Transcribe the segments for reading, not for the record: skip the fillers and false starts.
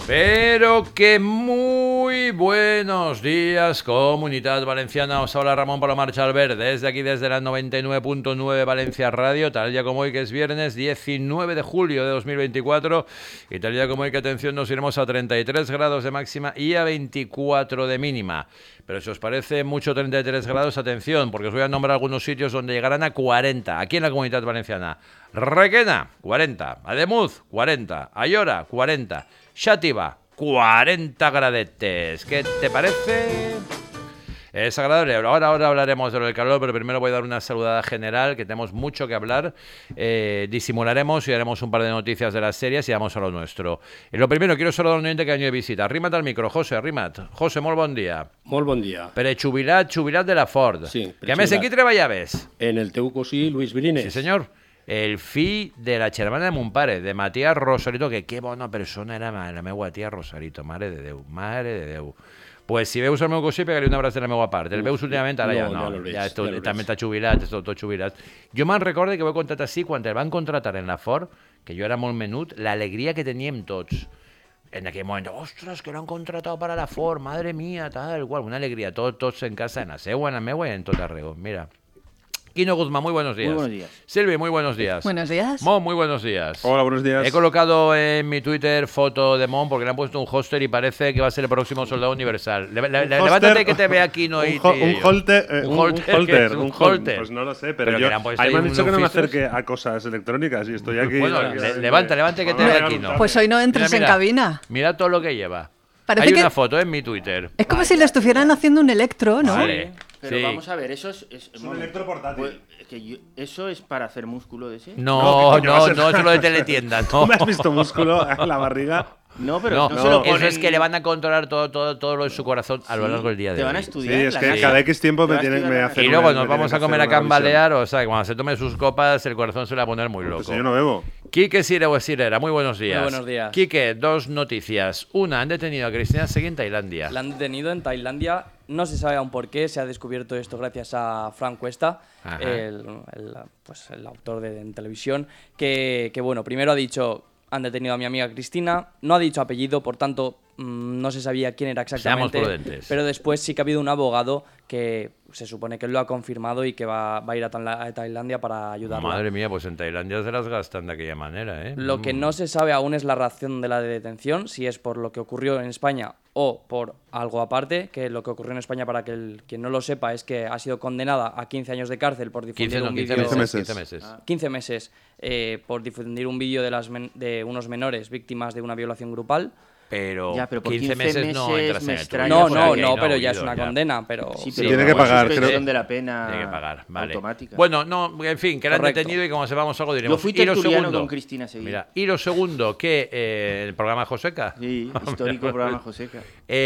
Pero que muy buenos días, Comunidad Valenciana. Os habla Ramón Palomar Chalver, desde aquí, desde la 99.9 Valencia Radio, tal día como hoy, que es viernes 19 de julio de 2024. Y tal día como hoy, que atención, nos iremos a 33 grados de máxima y a 24 de mínima. Pero si os parece mucho 33 grados, atención, porque os voy a nombrar algunos sitios donde llegarán a 40, aquí en la Comunidad Valenciana. Requena, 40. Ademuz, 40. Ayora, 40. Xàtiva, 40 gradetes. ¿Qué te parece? Es agradable. Ahora hablaremos de lo del calor, pero primero voy a dar una saludada general, que tenemos mucho que hablar. Disimularemos y haremos un par de noticias de las series y vamos a lo nuestro. Lo primero, quiero saludar a un oyente que ha venido de visita. Arrimat al micro, José, arrimat. José, molt bon dia. Molt bon dia. Però jubilat de la Ford. Sí, que a més en qui treballaves? En el teu cosí, Luis Brines. Sí, senyor. El fill de la germana de mon pare, de Matías Rosarito, que bona persona era la meva tia Rosarito, mare de Déu, mare de Déu. Pues si veus el meu cosí, pegaré un abraç de la meva part. El veus últimament, ara ja no. Ja també està jubilat, tot jubilat. Jo me'n recordo que ho he contat així, quan el van contratar en la Ford, que jo era molt menut, l'alegria que teníem tots. En aquell moment, ostres, que l'han contratat per a la Ford, madre mía, tal qual. Una alegria, tots en casa, en la seua, en la meua i en tot arreu. Mira. Quino Guzmán, muy buenos días. Muy buenos días. Silvi, muy buenos días. Buenos días. Mon, muy buenos días. Hola, buenos días. He colocado en mi Twitter foto de Mon porque le han puesto un holster y parece que va a ser el próximo soldado universal. Levántate que te vea aquí, no. Un holter. Un holter. Pues no lo sé, pero yo. Ahí me han dicho que no me acerque a cosas electrónicas y estoy aquí. Bueno, levante que te vea aquí, no. Pues hoy no entres en cabina. Mira todo lo que lleva. Parece Hay que una foto en mi Twitter. es como si le estuvieran haciendo un electro, ¿no? Vale. Pero Sí. vamos a ver, eso es un electroportátil. ¿Eso es para hacer músculo de ese? No, eso es lo de teletienda. ¿Tú me has visto músculo en la barriga? No, pero No, no se lo eso ponen... es que le van a controlar todo lo de su corazón a lo largo del día de Te van a hoy. estudiar. Sí, es la que NASA. cada X tiempo Te me va a tienen estudiar que la hacer. Y NASA. luego me nos tienen vamos que a comer hacer a una revisión. cambalear, o sea, cuando se tome sus copas, el corazón se le va a poner muy loco. Pues yo no bebo. Quique Sirera, muy buenos días. Muy buenos días. Quique, dos noticias. Una, han detenido a Cristina Seguí en Tailandia. La han detenido en Tailandia. No se sabe aún por qué. Se ha descubierto esto gracias a Frank Cuesta, el autor en televisión, que bueno, primero ha dicho: han detenido a mi amiga Cristina. No ha dicho apellido, por tanto, no se sabía quién era exactamente. Seamos prudentes. Pero después sí que ha habido un abogado que se supone que él lo ha confirmado y que va a ir a Tailandia para ayudarla. Madre mía, pues en Tailandia se las gastan de aquella manera, ¿eh? Lo que no se sabe aún es la razón de la detención, si es por lo que ocurrió en España o por algo aparte, que lo que ocurrió en España, para que quien no lo sepa, es que ha sido condenada a 15 años de cárcel por difundir un vídeo... 15 meses. 15 meses por difundir un vídeo de unos menores víctimas de una violación grupal. Pero, Ya, pero por 15 meses no meses entras en me el extraña. truco. No, O sea, que pero ha ya es huido, una ya. condena, pero... Sí, Sí, pero tiene que pagar, suspensión creo. de la pena Tiene que pagar, vale. automática. Bueno, no, en fin, que la han Correcto. detenido y como sepamos algo diremos. Yo fui Y lo tertuliano segundo, con Cristina Seguí. mira, y lo segundo, que el programa Joseca. Sí, histórico programa Joseca.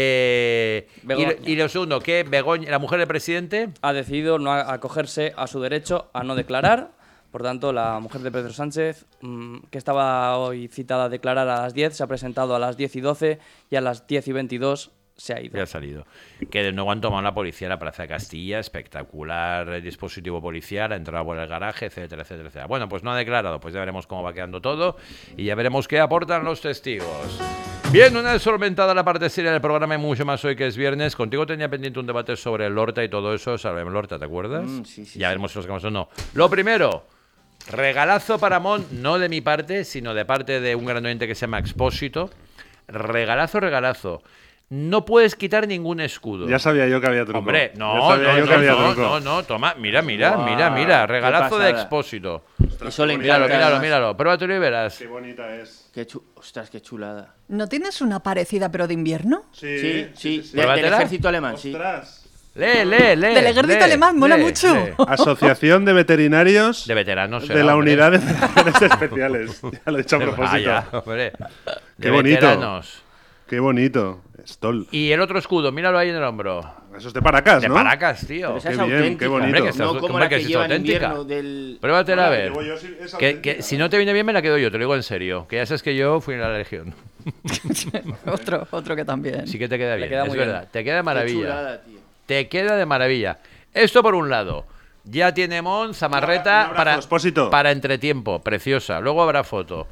Y lo segundo, que Begoña, la mujer del presidente, Ha decidido no acogerse a su derecho a no declarar. Por tanto, la mujer de Pedro Sánchez, que estaba hoy citada a declarar a las 10, se ha presentado a las 10 y 12 y a las 10 y 22 se ha ido. ya ha salido. Que de nuevo han tomado la policía en la Plaza de Castilla, espectacular dispositivo policial, ha entrado por el garaje, etcétera, etcétera, etcétera. Bueno, pues no ha declarado, pues ya veremos cómo va quedando todo y ya veremos qué aportan los testigos. Bien, una vez solventada la parte seria del programa y mucho más hoy que es viernes, contigo tenía pendiente un debate sobre el Lorta y todo eso, Salvem Lorta, ¿te acuerdas? Sí. Ya veremos si los quedamos o no. Lo primero, regalazo para Mon, no de mi parte, sino de parte de un gran oyente que se llama Expósito. Regalazo. No puedes quitar ningún escudo. Ya sabía yo que había truco. Hombre, Ya sabía yo que había truco. no, toma, mira, Guau, regalazo qué de pasada. Expósito. Eso le encanta. Míralo, además. míralo, pruébatelo y verás. Qué bonita es. Ostras, qué chulada. ¿No tienes una parecida pero de invierno? Sí. Del Pruébatela. ejército alemán, sí. Ostras. Lee. Del ejército alemán, mola mucho. Asociación de Veterinarios De veteranos. de la Unidad de Operaciones Especiales. Ya lo he dicho a propósito. Vaya, hombre. Qué De bonito. veteranos. Qué bonito. Stol. Y el otro escudo, míralo ahí en el hombro. Eso es de Paracas, De ¿no? Paracas, tío. Pero esa Qué es bien, auténtica. qué bonito. Hombre, que está- No como hombre, la que que es lleva en auténtica. invierno del... Pruébatela a La que ver. llevo yo es Que auténtica. si no te viene bien me la quedo yo, te lo digo en serio. Que ya sabes que yo fui en la Legión. otro que también. Sí que te queda bien, queda es muy verdad. bien. Te queda de Qué maravilla. chulada, tío. Te queda de maravilla. Esto por un lado. Ya tiene Mon, Un zamarreta abrazo, Expósito. para entretiempo, preciosa. Luego habrá foto.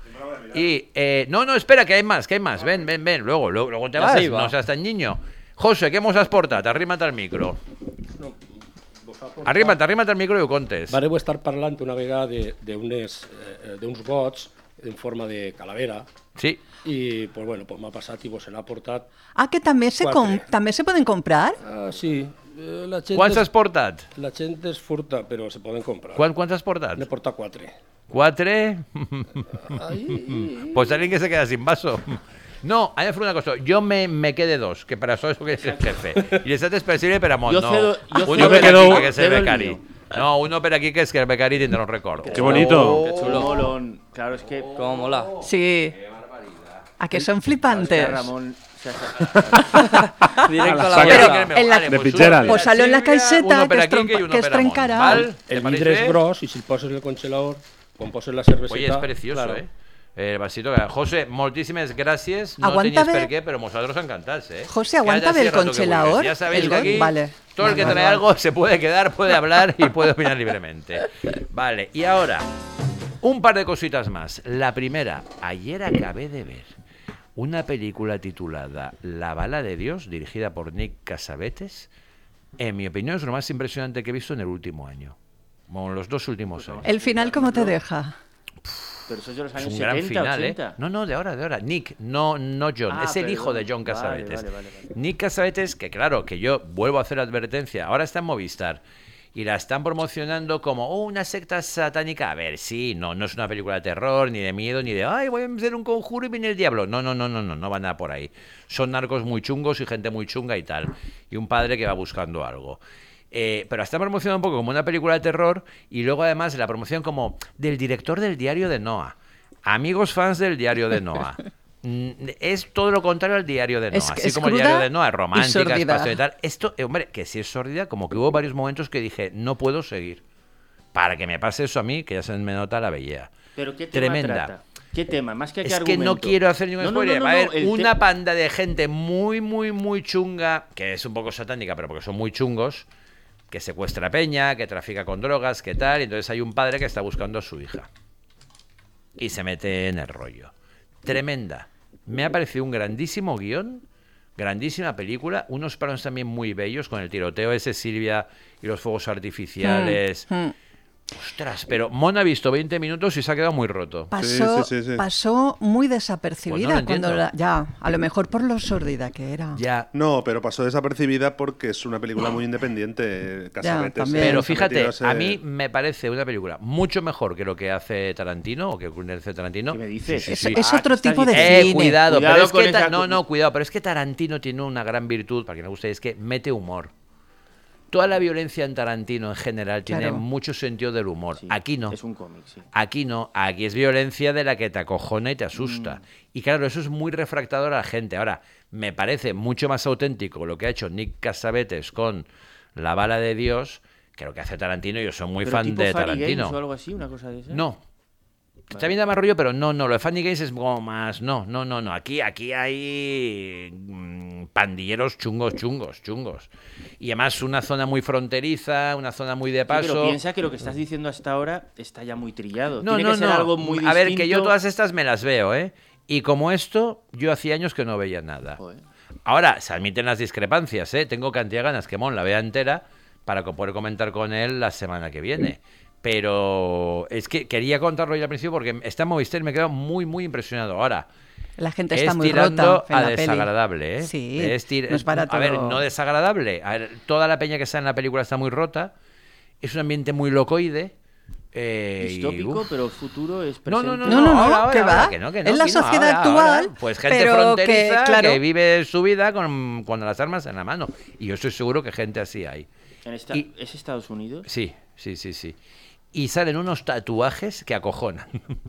Y, no, espera, que hay más, ven, luego te Ya vas, se iba. no seas tan niño. José, què mos has portat? Arríma't al micro. Arríma't al micro i ho contes. Vareu estar parlant una vegada d'uns gots en forma de calavera Sí. i pues, bueno, pues m'ha passat i vos se l'ha portat. Ah, que també també se poden comprar? Sí, la gent Quants has portat? La gent es furta, però se poden comprar. Quants has portat? N'he portat 4. 4? Pues alguien que se queda sin vaso. No, hay que hacer una cosa. Yo me quedé 2, que para eso es que es el jefe. Y el es presible per amor, Yo no. cedo- yo Uno cedo- per aquí que es el cedo el becari. mío. No, uno per aquí que es que el becari tendrá un récord. ¡Qué bonito! Qué chulo. Molón. Claro, es que... Cómo mola. Sí. ¿A que son Es que flipantes? Ramón... Directo a la saca. boca. en la- De pues Pitzeral. uno Pues salió en la Sílvia, caixeta, uno per que es aquí tronca- y uno que es per amont, trencarà. ¿val? ¿Te El parece? vidre és gros i si el poses en el congelador, quan poses la cerveseta... Oye, es precioso, claro. El vasito. José, moltíssimes gràcies. No Aguanta tenías bé. per qué, pero nosotros encantats, ¿eh? José, aguanta Quédate bé el así rato que congelador. vuelves. Ya sabéis El que go- aquí vale. todo el que Vale, trae vale. algo se puede quedar, puede hablar y puede opinar libremente. Vale, y ahora, un par de cositas más. La primera, ayer acabé de ver una película titulada La bala de Dios, dirigida por Nick Cassavetes. En mi opinión es lo más impresionante que he visto en el último año. Bueno, los 2 últimos años. ¿El final cómo te deja? Pero eso es de los Es años un 70, gran final, 80. No, de ahora. Nick, no John. Ah, es el hijo de perdón. John Cassavetes. Vale. Nick Cassavetes, que claro, que yo vuelvo a hacer advertencia, ahora está en Movistar y la están promocionando como una secta satánica. A ver, sí, no es una película de terror, ni de miedo, ni de ay, voy a hacer un conjuro y viene el diablo. No va nada por ahí. Son narcos muy chungos y gente muy chunga y tal. Y un padre que va buscando algo. Pero la están promocionando un poco como una película de terror y luego además la promoción como del director del Diario de Noah. Amigos fans del Diario de Noah. Es todo lo contrario al Diario de Noah. Es Así como el cruda Diario de Noah, y romántica, sórdida. espacio y tal. Esto, hombre, que si es sórdida, como que hubo varios momentos que dije, no puedo seguir. Para que me pase eso a mí, que ya se me nota la belleza. Pero ¿qué tema Tremenda. trata? ¿Qué tema? Más que qué Es que no argumento. quiero hacer ningún No, spoiler. Va a haber el una te- panda de gente muy chunga, que es un poco satánica, pero porque son muy chungos, que secuestra peña, que trafica con drogas, que tal. Y entonces hay un padre que está buscando a su hija. Y se mete en el rollo. Tremenda. Me ha parecido un grandísimo guión, grandísima película, unos planos también muy bellos con el tiroteo ese, Silvia, y los fuegos artificiales. Ostras, pero Mon ha visto 20 minutos y se ha quedado muy roto. Sí. Pasó muy desapercibida Pues no lo cuando entiendo. ya, a lo mejor por lo sórdida que era. Ya. No, pero pasó desapercibida porque es una película muy independiente. Cassavetes, también. Pero se ha fíjate, metido ese- a mí me parece una película mucho mejor que lo que hace Tarantino, o que hace Tarantino. ¿Qué me dices? Sí, Es, sí. es Ah, otro ¿qué estás tipo de diciendo? cine. Cuidado, Cuidado pero es con que esa- no, cuidado, pero es que Tarantino tiene una gran virtud, para que me guste, es que mete humor. Toda la violencia en Tarantino en general tiene Claro. mucho sentido del humor. Sí, Aquí no. Es un cómic, sí. Aquí no, aquí es violencia de la que te acojona y te asusta. Y claro, eso es muy refractador a la gente. Ahora, me parece mucho más auténtico lo que ha hecho Nick Cassavetes con La bala de Dios que lo que hace Tarantino. Yo soy muy Pero fan tipo de Funny Tarantino. Games o algo así, una cosa de esa. No. Está bien de más rollo, pero no. Lo de Funny Games es como más. No. Aquí hay pandilleros chungos. Y además una zona muy fronteriza, una zona muy de Sí, paso. pero piensa que lo que estás diciendo hasta ahora está ya muy trillado. No, Tiene que ser algo muy distinto. A ver, que yo todas estas me las veo, ¿eh? Y como esto, yo hacía años que no veía nada. Joder. Ahora, se admiten las discrepancias, ¿eh? Tengo cantidad de ganas que Mon la vea entera para poder comentar con él la semana que viene. Pero es que quería contarlo ya al principio porque está en Movistar y me he quedado muy impresionado. Ahora, La gente está es muy tirando rota en a la peli. desagradable, ¿eh? Sí, No no es para A ver, todo. no desagradable. A ver, toda la peña que está en la película está muy rota. Es un ambiente muy locoide. Y, Distópico, uf. pero el futuro es No, presente. No, ahora, ¿qué va? que no, Es la aquí no, sociedad ahora. actual, Pues gente pero fronteriza que, claro. vive su vida con las armas en la mano. Y yo estoy seguro que gente así hay. Y- ¿Es Estados Unidos? Sí. Y salen unos tatuajes que acojonan.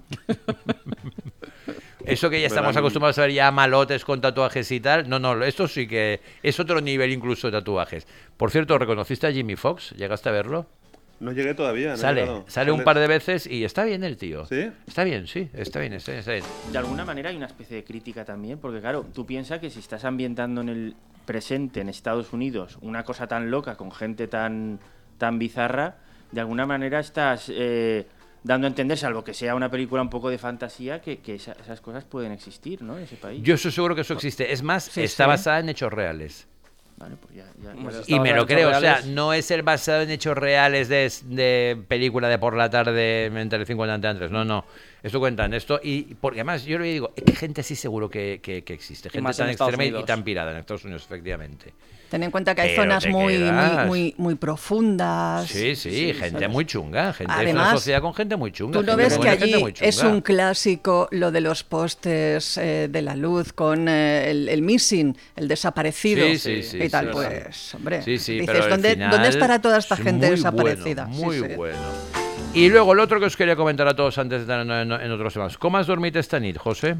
Eso que ya estamos Verán. acostumbrados a ver ya malotes con tatuajes y tal. No, esto sí que es otro nivel incluso de tatuajes. Por cierto, ¿reconociste a Jimmy Fox? ¿Llegaste a verlo? No llegué todavía. No he Sale llegado. un par de veces y está bien el tío. ¿Sí? Está bien, sí, está bien. De alguna manera hay una especie de crítica también, porque claro, tú piensas que si estás ambientando en el presente, en Estados Unidos, una cosa tan loca, con gente tan bizarra, de alguna manera estás dando a entender, salvo que sea una película un poco de fantasía, que esas cosas pueden existir, ¿no? En ese país. Yo estoy seguro que eso existe. Es más, está basada en hechos reales. Vale, pues ya Y me lo creo, o sea, no es el basado en hechos reales de película de por la tarde en Telecinco de antes, no. Esto cuentan esto, y porque además yo le digo, es que gente sí seguro que existe, gente tan extrema y tan pirada en Estados Unidos, efectivamente. Ten en cuenta que hay Pero zonas te muy quedas. profundas. Sí, gente ¿sabes? muy chunga, gente, Además, es una sociedad con gente muy chunga. Tú no gente ves con que gente allí muy chunga. es un clásico lo de los postes de la luz con el missing, el desaparecido Sí, y tal, sí, pues, hombre, Sí, dices, pero al ¿dónde final estará toda esta es gente muy desaparecida? Bueno, muy Sí, sí. bueno. Y luego, el otro que os quería comentar a todos antes de estar en otros temas. ¿Cómo has dormido esta nit, José?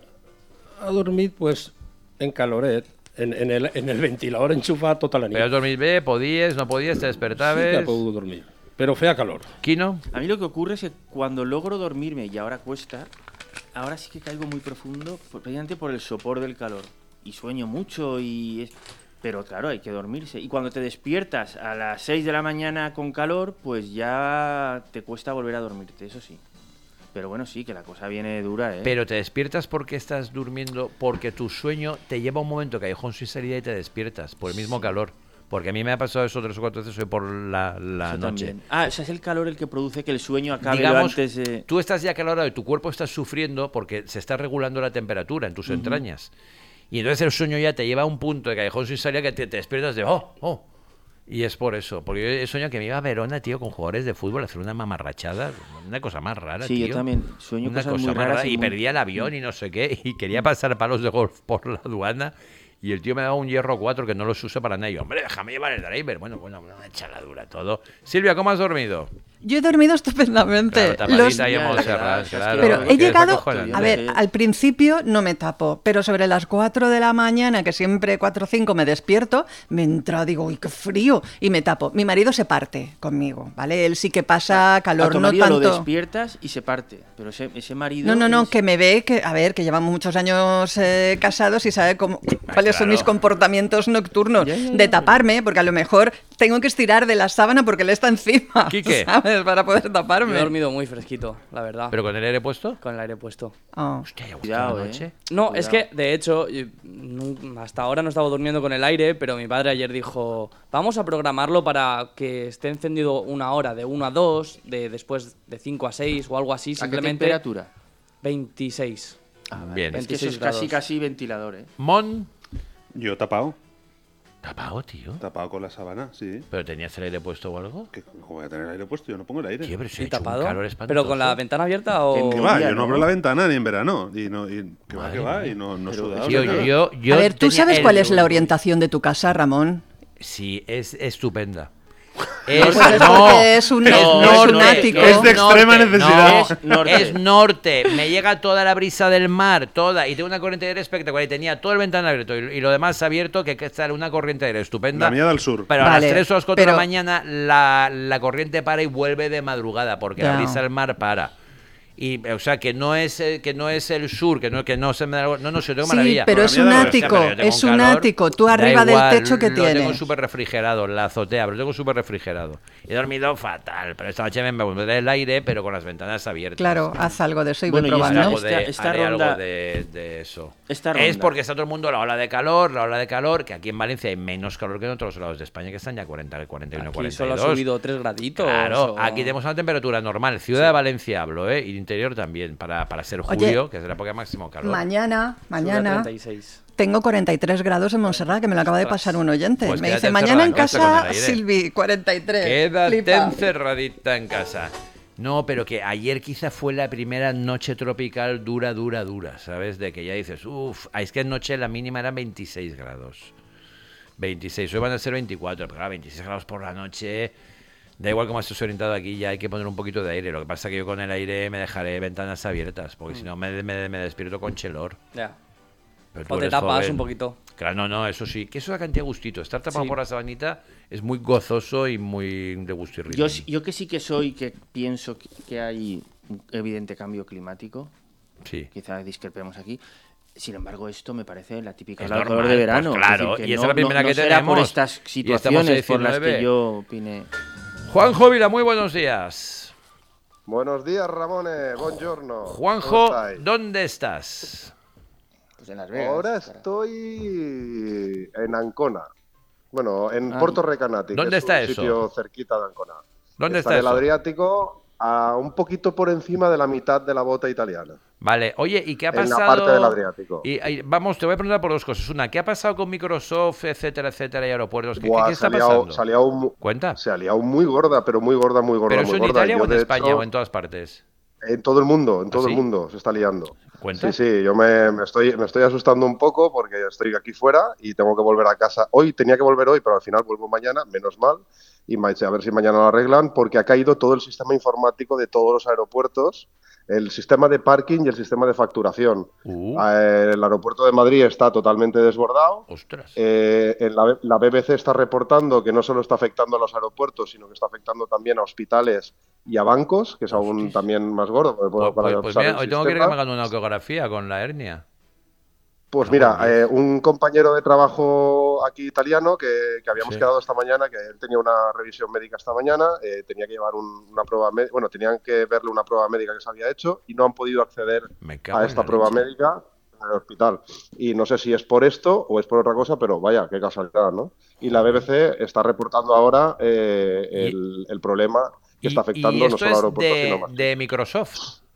Ha dormit, pues, en caloret, en el ventilador enxufat tota la nit. ¿Pero has dormido bé? ¿Podías? ¿No podías? ¿Te Sí que despertabas? he pogut dormir, però feia calor. ¿Quino? A mí lo que ocurre es que cuando logro dormirme, y ahora cuesta, ahora sí que caigo muy profundo, precisamente por el sopor del calor. Y sueño mucho Pero claro, hay que dormirse. Y cuando te despiertas a las 6 de la mañana con calor, pues ya te cuesta volver a dormirte, eso sí. Pero bueno, sí, que la cosa viene dura, ¿eh? Pero te despiertas porque estás durmiendo, porque tu sueño te lleva un momento callejón sin salida y te despiertas por el mismo calor. Porque a mí me ha pasado eso 3 o 4 veces hoy por la Eso noche. también. O sea, es el calor el que produce que el sueño acabe Digamos, antes de... tú estás ya calorado y tu cuerpo está sufriendo porque se está regulando la temperatura en tus entrañas. Y entonces el sueño ya te lleva a un punto de callejón sin salida que te despiertas de ¡oh! Y es por eso. Porque yo he soñado que me iba a Verona, tío, con jugadores de fútbol a hacer una mamarrachada. Una cosa más rara, Sí, tío. yo también sueño Una cosas cosa muy más raras rara. Y perdía el avión y no sé qué. Y quería pasar palos de golf por la aduana. Y el tío me daba un hierro 4 que no los uso para nada. Y yo, hombre, déjame llevar el driver. Bueno, una chaladura todo. Silvia, ¿cómo has dormido? Yo he dormido estupendamente. Claro, tapadita y en Montserrat, ya, claro. Pero que he es llegado, acojonante. a ver, al principio no me tapo, pero sobre las 4 de la mañana, que siempre 4 o 5 me despierto, me entra, digo, uy, qué frío, y me tapo. Mi marido se parte conmigo, ¿vale? Él sí que pasa calor, a tu no marido tanto. lo despiertas y se parte. Pero ese marido... No, es- que me ve, que a ver, que llevamos muchos años casados y sabe cuáles son mis comportamientos nocturnos de taparme, porque a lo mejor tengo que estirar de la sábana porque él está encima, Quique. ¿sabes? Para poder Yo he taparme. dormido muy fresquito, la verdad. ¿Pero con el aire puesto? Con el aire puesto. Oh. Hostia, ya Cuidado, la noche. No, Cuidado. es que, de hecho, hasta ahora no estaba durmiendo con el aire, pero mi padre ayer dijo, vamos a programarlo para que esté encendido una hora, de 1 a 2, después de 5 a 6 o algo así, ¿A qué simplemente temperatura? 26. Bien. Es que eso 26 es grados. casi ventilador, ¿eh? Mon. Yo tapado Tapado, tío. con la sábana, sí. ¿Pero tenías el aire puesto o algo? ¿Cómo voy a tener el aire puesto? Yo no pongo el aire. Tío, pero se ha ¿Y hecho un tapado? calor espantoso. ¿Pero con la ventana abierta o...? ¿Qué va? día, Yo no ¿no? abro la ventana ni en verano. Y que Madre va, mía. y no Pero, sudado. Tío, ni nada. yo A ver, ¿tú tenía sabes el- cuál es la orientación de tu casa, Ramón? Sí, es estupenda. Pues es porque es un ático. Es de extrema necesidad. Es norte. Es norte. Me llega toda la brisa del mar, toda. Y tengo una corriente de aire espectacular. Y tenía todo el ventanal abierto y lo demás abierto, que estar una corriente de aire estupenda. La mía del sur. Pero a Vale, las 3 o las 4 de la pero- mañana la corriente para y vuelve de madrugada, porque la Ya. brisa del mar para. Y, o sea, que no es el sur, que no se me da... No, se lo tengo Sí, maravilla. pero es Para mí un da la ático, Pero yo tengo es un un calor, ático. Tú da arriba del igual, techo que lo tengo tienes. súper refrigerado, la azotea, pero lo tengo súper refrigerado. He dormido fatal, pero esta noche me pondré el aire, pero con las ventanas abiertas. Claro, haz algo de eso y Bueno, voy y Haré probando. algo de, Esta haré algo ronda- de eso. Esta Es ronda. porque está todo el mundo la ola de calor, que aquí en Valencia hay menos calor que en otros lados de España, que están ya 40, 41, Aquí 42. solo ha subido 3 graditos. Claro, o- aquí tenemos una temperatura normal. Ciudad de Valencia hablo, y el interior también, para ser Oye, julio, que es la época de máximo calor. Mañana, sube a 36. 36. Tengo 43 grados en Montserrat, que me lo acaba de pasar un oyente. Pues me quédate dice, mañana en encerrada en casa con casa, el aire. Silvi, 43. Quédate Flipa. encerradita en casa. No, pero que ayer quizá fue la primera noche tropical dura, ¿sabes? De que ya dices, es que anoche la mínima eran 26 grados. 26, hoy van a ser 24, pero claro, 26 grados por la noche... Da igual cómo estés orientado aquí, ya hay que poner un poquito de aire. Lo que pasa es que yo con el aire me dejaré ventanas abiertas, porque si no me despierto con chelor. Ya. Pero tú O te eres tapas joven. un poquito. Claro, no, eso sí. Que eso da cantidad de gustito. Estar tapado Sí. por la sabanita es muy gozoso y muy de gusto y ritmo. Yo que sí que soy, que pienso que hay un evidente cambio climático, Sí. quizá discrepemos aquí. Sin embargo, esto me parece la típica Es ola de normal, calor de verano. pues claro, Es decir, que y esa es la primera que será por tenemos. estas Y estamos a situaciones por las 19. que yo opine. Juan Jovila, muy buenos días. Buenos días, Ramone. Buongiorno. Juanjo, ¿dónde estás? Pues en Las Vegas. Ahora estoy en Ancona. Bueno, en Porto Recanati. ¿Dónde que está es un eso? sitio cerquita de Ancona. ¿Dónde está está en el eso? Adriático, a un poquito por encima de la mitad de la bota italiana. Vale, oye, ¿y qué ha En pasado? la parte del Adriático. Vamos, te voy a preguntar por dos cosas. Una, ¿qué ha pasado con Microsoft, etcétera, etcétera, y aeropuertos? ¿Qué Buah, está pasando? Cuenta. Se ha liado muy gorda, pero muy gorda, muy gorda. ¿Pero muy eso en gorda. Italia Yo, o en de España hecho, o en todas partes? En todo el mundo, en todo ¿Ah, el sí? mundo se está liando. ¿Cuenta? Sí, yo me estoy asustando un poco porque estoy aquí fuera y tengo que volver a casa. Hoy tenía que volver hoy, pero al final vuelvo mañana, menos mal. Y a ver si mañana lo arreglan, porque ha caído todo el sistema informático de todos los aeropuertos, el sistema de parking y el sistema de facturación. El aeropuerto de Madrid está totalmente desbordado. Ostras. La BBC está reportando que no solo está afectando a los aeropuertos, sino que está afectando también a hospitales y a bancos, que es aún también más gordo. Pues mira, hoy tengo que ir que me hagan una ecografía con la hernia. Pues mira, un compañero de trabajo aquí italiano que habíamos quedado esta mañana, que él tenía una revisión médica esta mañana, tenía que llevar una prueba médica, bueno, tenían que verle una prueba médica que se había hecho y no han podido acceder a esta prueba médica en el hospital. Y no sé si es por esto o es por otra cosa, pero vaya, qué casualidad, ¿no? Y la BBC está reportando ahora el problema que está afectando no solo a aeropuertos, sino más. ¿De Microsoft?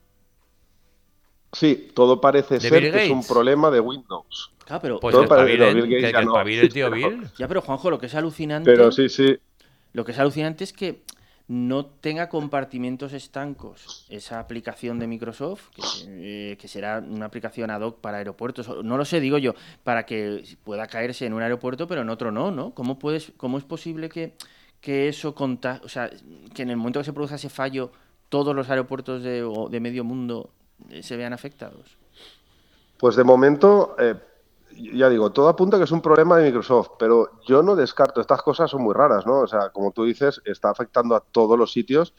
Sí, todo parece ser que es un problema de Windows. Claro, pero pues que espabile el tío Bill. Ya, pero Juanjo, lo que es alucinante. Pero sí. Lo que es alucinante es que no tenga compartimentos estancos esa aplicación de Microsoft, que será una aplicación ad hoc para aeropuertos. No lo sé, digo yo, para que pueda caerse en un aeropuerto, pero en otro no. ¿Cómo es posible que eso o sea, que en el momento que se produzca ese fallo, todos los aeropuertos de medio mundo se vean afectados? Pues de momento, ya digo, todo apunta que es un problema de Microsoft, pero yo no descarto, estas cosas son muy raras, ¿no? O sea, como tú dices, está afectando a todos los sitios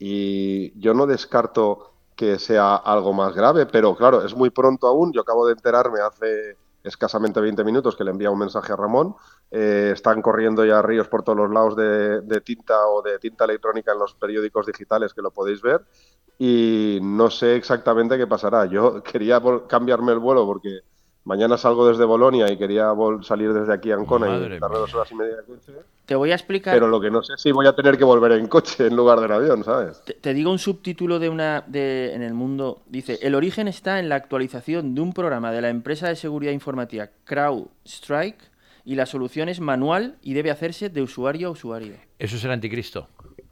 y yo no descarto que sea algo más grave, pero claro, es muy pronto aún. Yo acabo de enterarme hace escasamente 20 minutos que le envía un mensaje a Ramón. Están corriendo ya ríos por todos los lados de tinta o de tinta electrónica en los periódicos digitales, que lo podéis ver. Y no sé exactamente qué pasará. Yo quería cambiarme el vuelo porque mañana salgo desde Bolonia y quería salir desde aquí a Ancona y darme 2 horas y media de coche. Te voy a explicar. Pero lo que no sé es si voy a tener que volver en coche en lugar del avión, ¿sabes? Te digo un subtítulo en El Mundo. Dice: el origen está en la actualización de un programa de la empresa de seguridad informática CrowdStrike y la solución es manual y debe hacerse de usuario a usuario. Eso es el anticristo.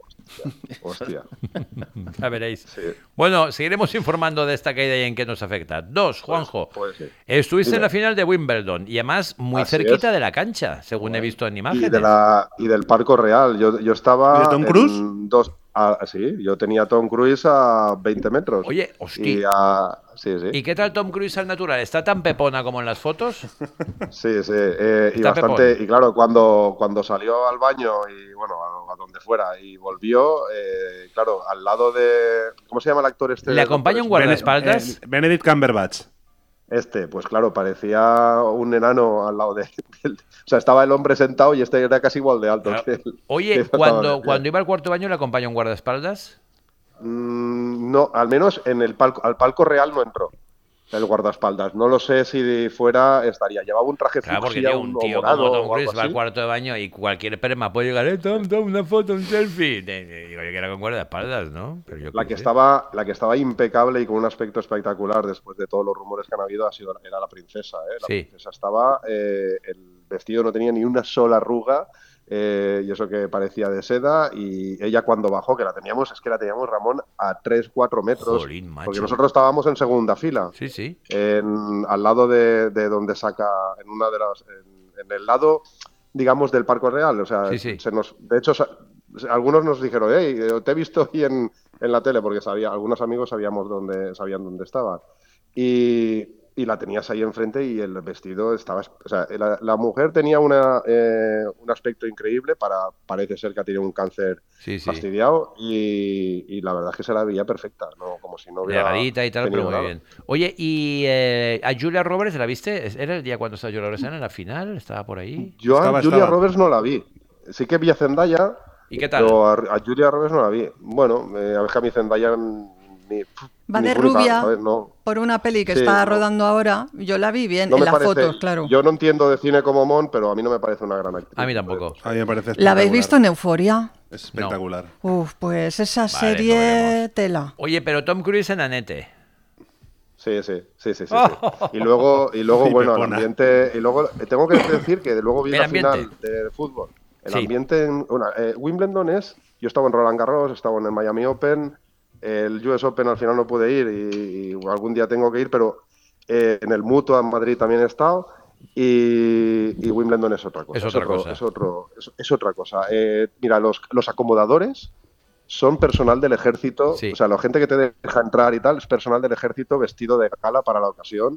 Hostia. Ya veréis. Sí. Bueno, seguiremos informando de esta caída y en qué nos afecta. 2, Juanjo. Pues sí. Estuviste en la final de Wimbledon y además muy Así cerquita es. de la cancha, según he visto en imágenes. Y del Parco Real. Yo estaba. ¿Y de Tom Cruise? Sí, yo tenía a Tom Cruise a 20 metros. Oye, hostia. Sí. ¿Y qué tal Tom Cruise al natural? ¿Está tan pepona como en las fotos? Sí. Y Está bastante. pepón. Y claro, cuando salió al baño y bueno, a donde fuera y volvió, claro, al lado de. ¿Cómo se llama el actor este? ¿Le acompaña un guardaespaldas? Benedict Cumberbatch. Pues claro, parecía un enano al lado de él. O sea, estaba el hombre sentado y este era casi igual de alto que él. Oye, Que cuando estaba- iba al cuarto baño, ¿le acompaña un guardaespaldas? No, al menos en al palco real no entró el guardaespaldas. No lo sé si fuera estaría. Llevaba un traje Claro, porque fucsia, tío, un o tío morado como Tom o algo Cruise va al así. cuarto de baño y cualquier perma puede llegar, Tom, una foto, un selfie. Digo, yo que era con guardaespaldas, ¿no? Pero yo La qué que sé. estaba impecable y con un aspecto espectacular después de todos los rumores que han habido era la princesa, ¿eh? La Sí. princesa estaba, el vestido no tenía ni una sola arruga, y eso que parecía de seda, y ella cuando bajó, que la teníamos, Ramón, a 3-4 metros, Jolín, macho. porque nosotros estábamos en segunda fila, Sí. al lado de donde saca, en el lado, digamos, del Parque Real, o sea, Sí. de hecho, algunos nos dijeron, hey, te he visto hoy en la tele, porque algunos amigos sabían dónde estaba. Y la tenías ahí enfrente y el vestido estaba. O sea, la mujer tenía un aspecto increíble, parece ser que ha tenido un cáncer Sí. fastidiado y la verdad es que se la veía perfecta, ¿no? Como si no hubiera. Delgadita y tal, pero tenido muy nada. bien. Oye, ¿y a Julia Roberts la viste? ¿Era el día cuando estaba Julia Roberts en la final? ¿Estaba por ahí? Yo a Estaba. Julia Roberts no la vi. Sí que vi a Zendaya. ¿Y qué tal? Pero a Julia Roberts no la vi. Bueno, a ver que a mí Zendaya Va ni de fu ni fa, rubia ¿sabes? No. por una peli que Sí, está no. rodando ahora. Yo la vi bien No en me las parece, fotos, claro. yo no entiendo de cine como Mon, pero a mí no me parece una gran actriz. A mí tampoco. A mí me parece ¿La habéis espectacular. visto en Euforia? Es espectacular. Uf, pues esa Vale, lo serie veremos. tela. Oye, pero Tom Cruise en Anete. Sí. Y luego Y bueno, el Pepona. ambiente. Y luego tengo que decir que luego vi El la ambiente. final de fútbol. El Sí. ambiente en. Bueno, Wimbledon es. Yo estaba en Roland Garros, estaba en el Miami Open. El US Open al final no pude ir y algún día tengo que ir, pero en el Mutua en Madrid también he estado. Y Wimbledon es otra cosa. Es otra cosa. Es otra cosa. Mira, los acomodadores son personal del ejército, Sí. o sea, la gente que te deja entrar y tal es personal del ejército vestido de gala para la ocasión.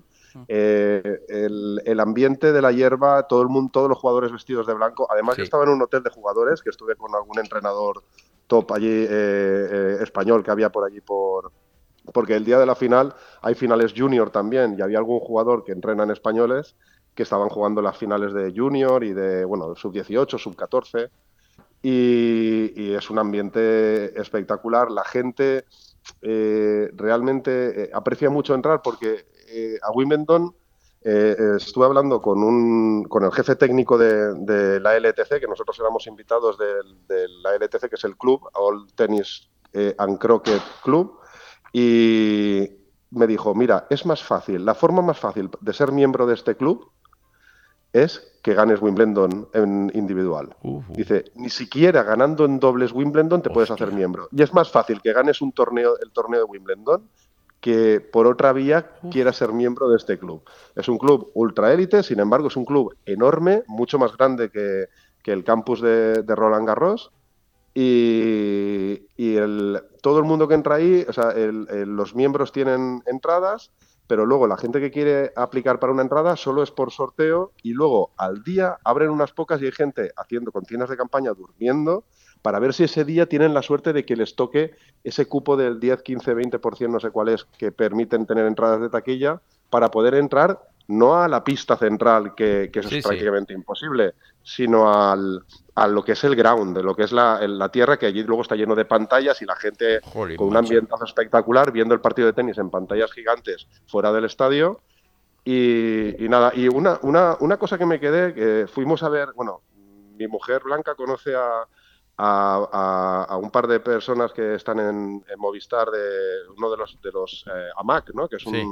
El ambiente de la hierba, todo el mundo, todos los jugadores vestidos de blanco. Además, Sí. yo estaba en un hotel de jugadores que estuve con algún entrenador top allí español que había por allí porque el día de la final hay finales junior también y había algún jugador que entrena en españoles que estaban jugando las finales de junior y de, bueno, sub-18, sub-14 y es un ambiente espectacular. La gente realmente aprecia mucho entrar porque a Wimbledon estuve hablando con el jefe técnico de la LTC, que nosotros éramos invitados de la LTC, que es el club, All Tennis and Croquet Club, y me dijo, mira, es más fácil, la forma más fácil de ser miembro de este club es que ganes Wimbledon en individual. Dice, ni siquiera ganando en dobles Wimbledon te puedes hacer miembro. Y es más fácil que ganes el torneo de Wimbledon que por otra vía quieras ser miembro de este club. Es un club ultra élite, sin embargo es un club enorme, mucho más grande que el campus de Roland Garros. Y todo el mundo que entra ahí, o sea, los miembros tienen entradas, pero luego la gente que quiere aplicar para una entrada solo es por sorteo y luego al día abren unas pocas y hay gente haciendo con tiendas de campaña durmiendo para ver si ese día tienen la suerte de que les toque ese cupo del 10, 15, 20%, no sé cuál es, que permiten tener entradas de taquilla para poder entrar no a la pista central, que eso Sí, es sí. prácticamente imposible, sino a lo que es el ground, de lo que es la tierra, que allí luego está lleno de pantallas y la gente Jolín, con un macho. ambientazo espectacular viendo el partido de tenis en pantallas gigantes fuera del estadio. Y nada, y una cosa que me quedé, que fuimos a ver, bueno, mi mujer Blanca conoce a un par de personas que están en Movistar, de uno de los AMAC, ¿no? Que es Sí.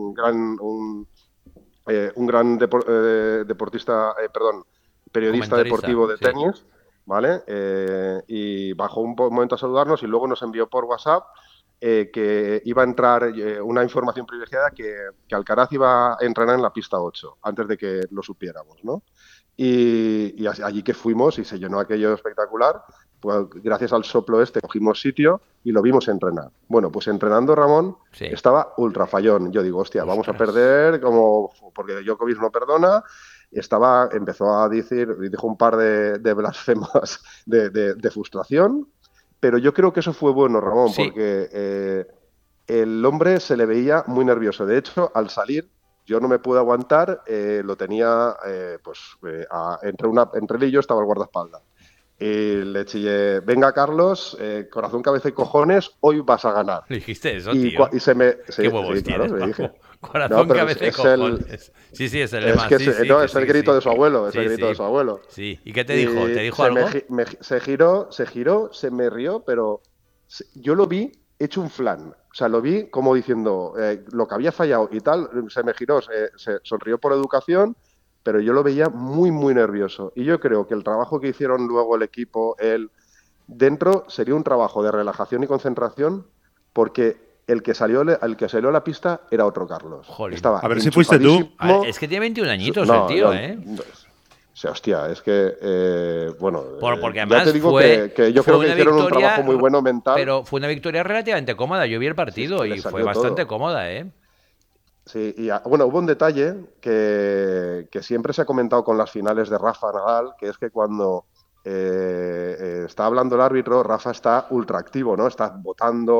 un gran deportista, periodista Comentarista, deportivo de sí. tenis, ¿vale? Y bajó un momento a saludarnos y luego nos envió por WhatsApp que iba a entrar una información privilegiada que Alcaraz iba a entrenar en la pista 8, antes de que lo supiéramos, ¿no? Y allí que fuimos y se llenó aquello espectacular, pues gracias al soplo cogimos sitio y lo vimos entrenar. Bueno, pues entrenando Ramón Sí. estaba ultra fallón. Yo digo, hostia, vamos a perder, porque Djokovic no perdona. Empezó a dijo un par de blasfemas de frustración, pero yo creo que eso fue bueno, Ramón, Sí. porque el hombre se le veía muy nervioso. De hecho, al salir, yo no me pude aguantar, lo tenía, entre él y yo estaba el guardaespaldas. Y le chillé, venga Carlos, corazón, cabeza y cojones, hoy vas a ganar. Le dijiste eso, Y, tío. y se me... Qué huevos tienes, le dije. Paco. Corazón, pero cabeza y es el- cojones. Sí, sí, es el Es lema. que sí, es, sí, no, que es sí, el que grito sí. de su abuelo, es Sí, el grito sí. de su abuelo. Sí. ¿Y qué te dijo? ¿Te dijo se algo? se giró, se me rió, pero yo lo vi hecho un flan. O sea, lo vi como diciendo lo que había fallado y tal, se me giró, se sonrió por educación, pero yo lo veía muy, muy nervioso. Y yo creo que el trabajo que hicieron luego el equipo, dentro sería un trabajo de relajación y concentración, porque el que salió a la pista era otro Carlos. Jolín. Estaba A ver si fuiste tú. enchufadísimo. Es que tiene 21 añitos No, el tío, no, ¿eh? no, o sea, hostia, es que, bueno, Porque ya además te digo fue, que yo fue creo que una hicieron un victoria, trabajo muy bueno mental. pero fue una victoria relativamente cómoda. Yo vi el partido Sí, es que le y fue salió bastante todo. cómoda, ¿eh? Sí, y bueno, hubo un detalle que siempre se ha comentado con las finales de Rafa Nadal, que es que cuando está hablando el árbitro, Rafa está ultra activo, ¿no? Está votando,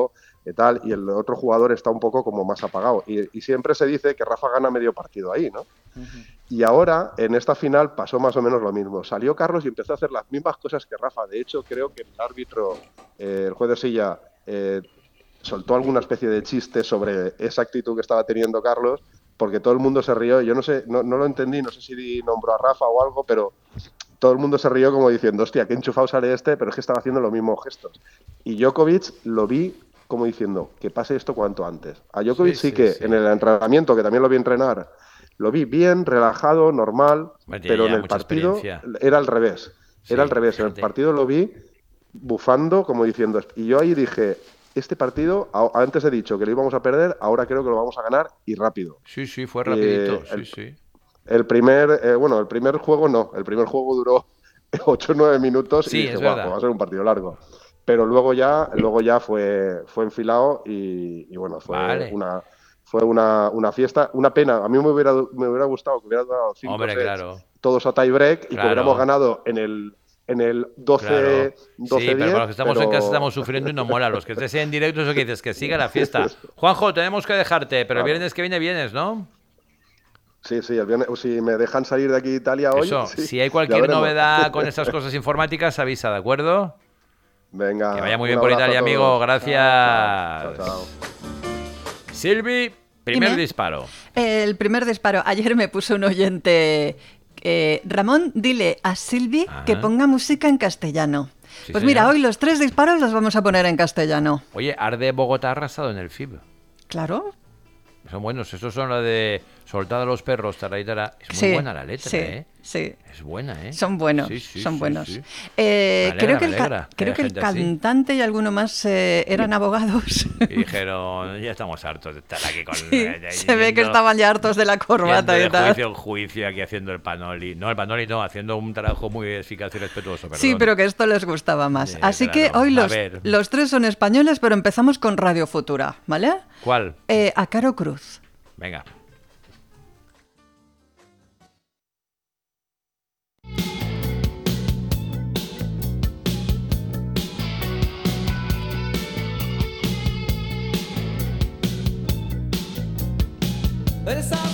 y tal, y el otro jugador está un poco como más apagado. Y siempre se dice que Rafa gana medio partido ahí, ¿no? Y ahora, en esta final, pasó más o menos lo mismo. Salió Carlos y empezó a hacer las mismas cosas que Rafa. De hecho, creo que el árbitro, el juez de silla, soltó alguna especie de chiste sobre esa actitud que estaba teniendo Carlos, porque todo el mundo se rió. Yo no sé, no lo entendí, no sé si nombró a Rafa o algo, pero todo el mundo se rió como diciendo, hostia, qué enchufado sale este, pero es que estaba haciendo los mismos gestos. Y Djokovic lo vi como diciendo, que pase esto cuanto antes. A Djokovic sí, en el entrenamiento, que también lo vi entrenar, lo vi bien, relajado, normal, pero en el partido era al revés. Era al revés. En el partido lo vi bufando, como diciendo... Y yo ahí dije, este partido, antes he dicho que lo íbamos a perder, ahora creo que lo vamos a ganar y rápido. Sí, fue rapidito, El primer juego no. El primer juego duró 8 o 9 minutos y dije, guau, va a ser un partido largo. Pero luego ya fue enfilado y bueno, fue una fiesta, una pena. A mí me hubiera gustado que hubiera durado 5 sets, todos a tie break y que hubiéramos ganado en el 12-10. Sí, pero para los que estamos en casa estamos sufriendo y no mola. Los que estés en directo, eso que dices, que siga la fiesta. Juanjo, tenemos que dejarte, pero el viernes que viene vienes, ¿no? Sí, el viernes, si me dejan salir de aquí de Italia hoy. Eso, sí, si hay cualquier novedad con estas cosas informáticas, avisa, ¿de acuerdo? Venga. Que vaya muy bien por Italia, amigo. Gracias. Chao. Silvi, primer disparo. El primer disparo. Ayer me puso un oyente... Ramón, dile a Silvi que ponga música en castellano. Sí, pues mira, hoy los 3 disparos los vamos a poner en castellano. Oye, Arde Bogotá ha arrasado en el FIB. Claro. Son buenos. Estos son la de Soltad a los perros, tará. Es muy buena la letra, Sí. Es buena, ¿eh? Son buenos, son buenos. Sí. Creo que el cantante y alguno más eran abogados. Y dijeron, ya estamos hartos de estar aquí con... se ve que estaban ya hartos de la corbata y tal. Juicio aquí haciendo el panoli. No, haciendo un trabajo muy eficaz y respetuoso, perdón. Sí, pero que esto les gustaba más. Así que hoy los 3 son españoles, pero empezamos con Radio Futura, ¿vale? ¿Cuál? A Caro Cruz. Venga. But it's all